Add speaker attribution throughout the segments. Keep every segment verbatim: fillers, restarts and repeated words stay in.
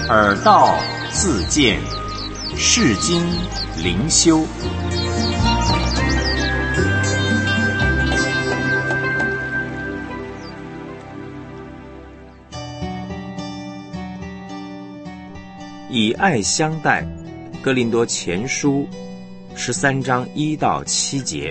Speaker 1: 耳道自见，世经灵修。以爱相待，哥林多前书十三章一到七节。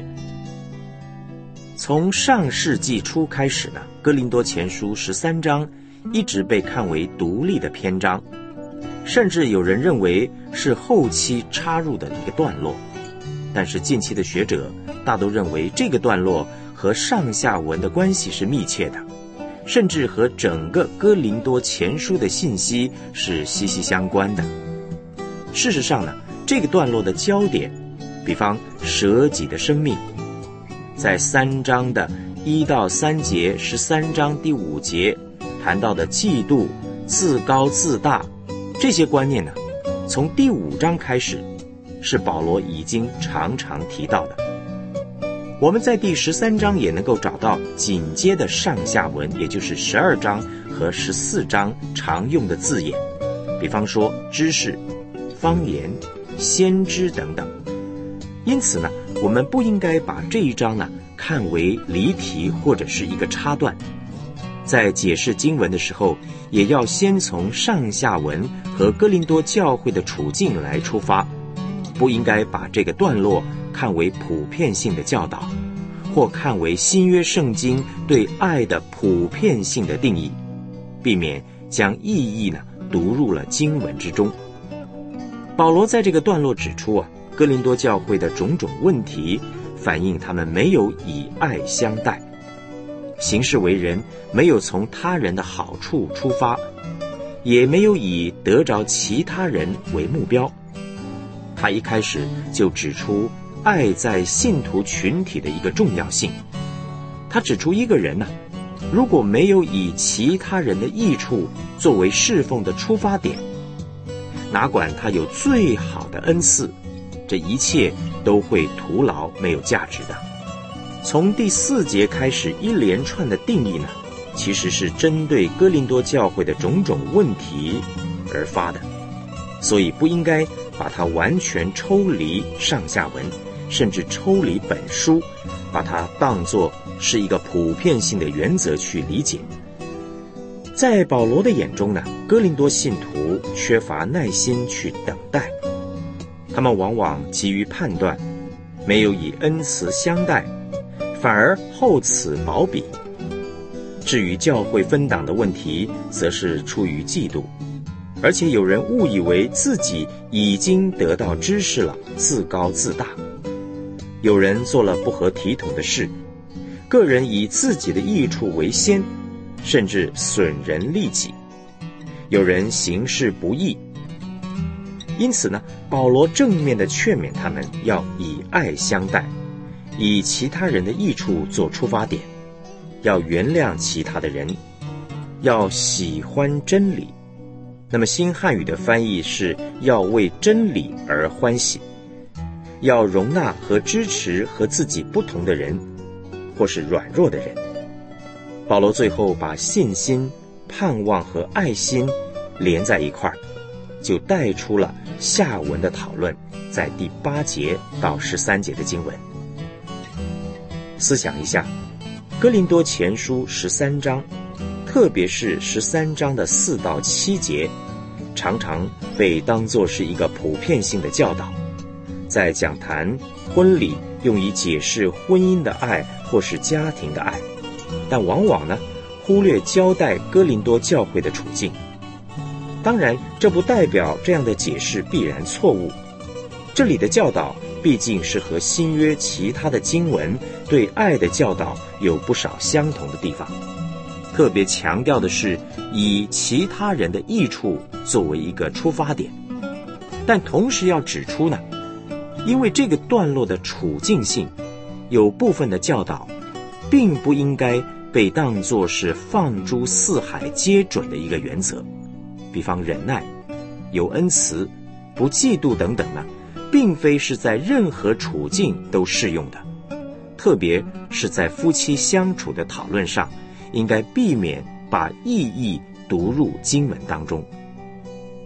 Speaker 1: 从上世纪初开始呢，哥林多前书十三章一直被看为独立的篇章，甚至有人认为是后期插入的一个段落。但是近期的学者大都认为这个段落和上下文的关系是密切的，甚至和整个哥林多前书的信息是息息相关的。事实上呢，这个段落的焦点，比方舍己的生命，在三章的一到三节，十三章第五节谈到的嫉妒、自高自大，这些观念呢，从第五章开始是保罗已经常常提到的。我们在第十三章也能够找到紧接的上下文，也就是十二章和十四章常用的字眼，比方说知识、方言、先知等等。因此呢，我们不应该把这一章呢看为离题或者是一个插段，在解释经文的时候，也要先从上下文和哥林多教会的处境来出发，不应该把这个段落看为普遍性的教导，或看为新约圣经对爱的普遍性的定义，避免将意义呢读入了经文之中。保罗在这个段落指出啊，哥林多教会的种种问题，反映他们没有以爱相待，行事为人没有从他人的好处出发，也没有以得着其他人为目标。他一开始就指出爱在信徒群体的一个重要性。他指出一个人呢、啊，如果没有以其他人的益处作为侍奉的出发点，哪管他有最好的恩赐，这一切都会徒劳，没有价值的。从第四节开始一连串的定义呢，其实是针对哥林多教会的种种问题而发的，所以不应该把它完全抽离上下文，甚至抽离本书，把它当作是一个普遍性的原则去理解。在保罗的眼中呢，哥林多信徒缺乏耐心去等待，他们往往急于判断，没有以恩慈相待，反而厚此薄彼。至于教会分党的问题，则是出于嫉妒，而且有人误以为自己已经得到知识了，自高自大。有人做了不合体统的事，个人以自己的益处为先，甚至损人利己。有人行事不义。因此呢，保罗正面的劝勉他们要以爱相待，以其他人的益处做出发点，要原谅其他的人，要喜欢真理。那么新汉语的翻译是要为真理而欢喜，要容纳和支持和自己不同的人，或是软弱的人。保罗最后把信心、盼望和爱心连在一块儿，就带出了下文的讨论，在第八节到十三节的经文。思想一下，哥林多前书十三章，特别是十三章的四到七节，常常被当作是一个普遍性的教导，在讲坛、婚礼用以解释婚姻的爱或是家庭的爱，但往往呢忽略交代哥林多教会的处境。当然，这不代表这样的解释必然错误。这里的教导毕竟是和新约其他的经文对爱的教导有不少相同的地方，特别强调的是以其他人的益处作为一个出发点。但同时要指出呢，因为这个段落的处境性，有部分的教导并不应该被当作是放诸四海皆准的一个原则。比方忍耐、有恩慈、不嫉妒等等呢，并非是在任何处境都适用的，特别是在夫妻相处的讨论上，应该避免把意义读入经文当中。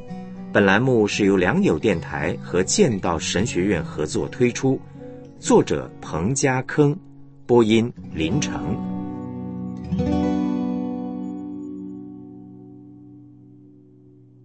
Speaker 1: 本栏目是由良友电台和剑道神学院合作推出，作者彭家坑，播音林成。